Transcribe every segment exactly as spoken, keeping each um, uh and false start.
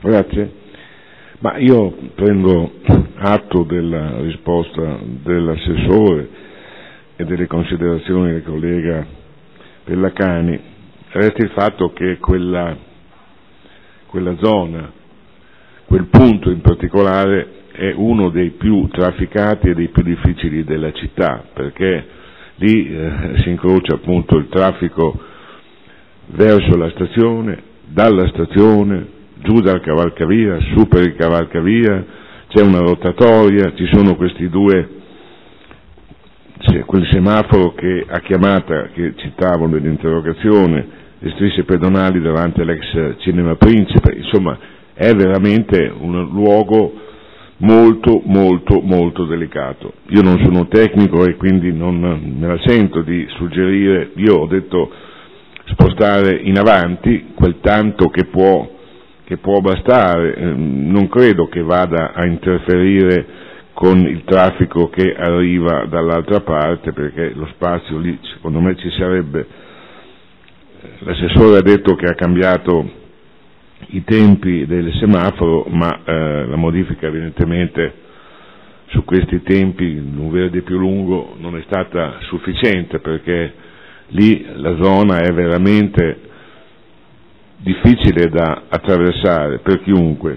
Grazie. Ma io prendo atto della risposta dell'assessore e delle considerazioni del collega Pellacani. Resta il fatto che quella, quella zona, quel punto in particolare, è uno dei più trafficati e dei più difficili della città, perché lì eh, si incrocia appunto il traffico verso la stazione, dalla stazione, giù dal cavalcavia, su per il cavalcavia, c'è una rotatoria, ci sono questi due, c'è quel semaforo che a chiamata, che citavo nell'interrogazione, le strisce pedonali davanti all'ex Cinema Principe, insomma è veramente un luogo molto molto molto delicato. Io non sono tecnico e quindi non me la sento di suggerire, io ho detto spostare in avanti quel tanto che può, che può bastare, non credo che vada a interferire con il traffico che arriva dall'altra parte, perché lo spazio lì secondo me ci sarebbe. L'assessore ha detto che ha cambiato i tempi del semaforo, ma eh, la modifica evidentemente su questi tempi, un verde più lungo, non è stata sufficiente, perché lì la zona è veramente difficile da attraversare per chiunque.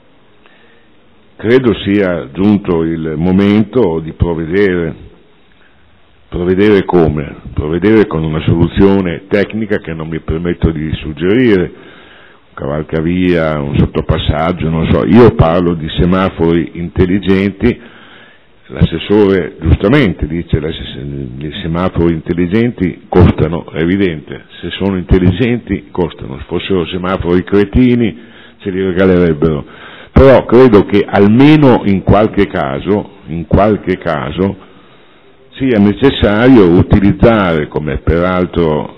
Credo sia giunto il momento di provvedere, provvedere come? Provvedere con una soluzione tecnica che non mi permetto di suggerire, cavalcavia, un sottopassaggio, non so, io parlo di semafori intelligenti. L'assessore giustamente dice che i semafori intelligenti costano, è evidente, se sono intelligenti costano, se fossero semafori cretini ce li regalerebbero, però credo che almeno in qualche caso, in qualche caso sia necessario utilizzare, come peraltro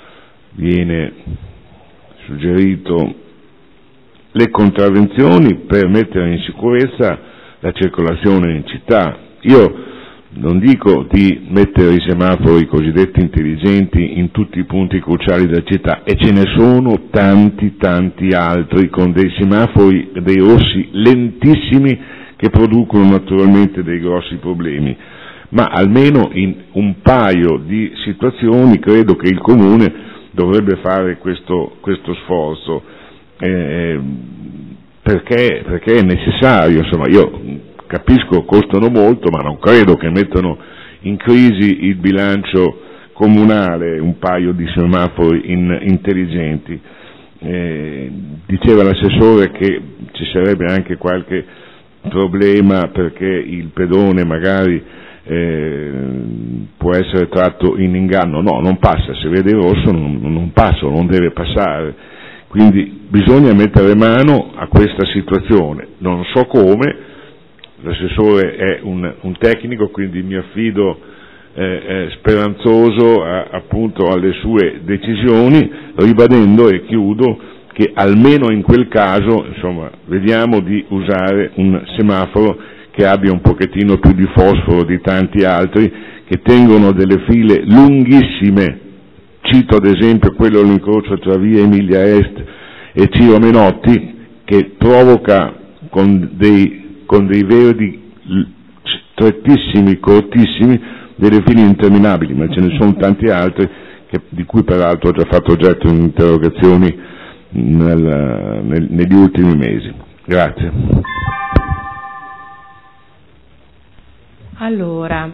viene suggerito, le contravvenzioni per mettere in sicurezza la circolazione in città. Io non dico di mettere i semafori cosiddetti intelligenti in tutti i punti cruciali della città, e ce ne sono tanti tanti altri con dei semafori, dei rossi lentissimi, che producono naturalmente dei grossi problemi, ma almeno in un paio di situazioni credo che il Comune dovrebbe fare questo, questo sforzo, eh, perché, perché è necessario. Insomma, io capisco, costano molto, ma non credo che mettano in crisi il bilancio comunale un paio di semafori in, intelligenti. Eh, diceva l'assessore che ci sarebbe anche qualche problema perché il pedone magari Eh, può essere tratto in inganno. No, non passa, se vede il rosso non, non passa, non deve passare, quindi bisogna mettere mano a questa situazione. Non so come, l'assessore è un, un tecnico, quindi mi affido eh, eh, speranzoso a, appunto alle sue decisioni, ribadendo, e chiudo, che almeno in quel caso, insomma, vediamo di usare un semaforo che abbia un pochettino più di fosforo di tanti altri, che tengono delle file lunghissime. Cito ad esempio quello all'incrocio tra via Emilia Est e Ciro Menotti, che provoca con dei, con dei verdi strettissimi, cortissimi, delle file interminabili, ma ce ne sono tanti altri, che, di cui peraltro ho già fatto oggetto in interrogazioni nel, nel, negli ultimi mesi. Grazie. Allora,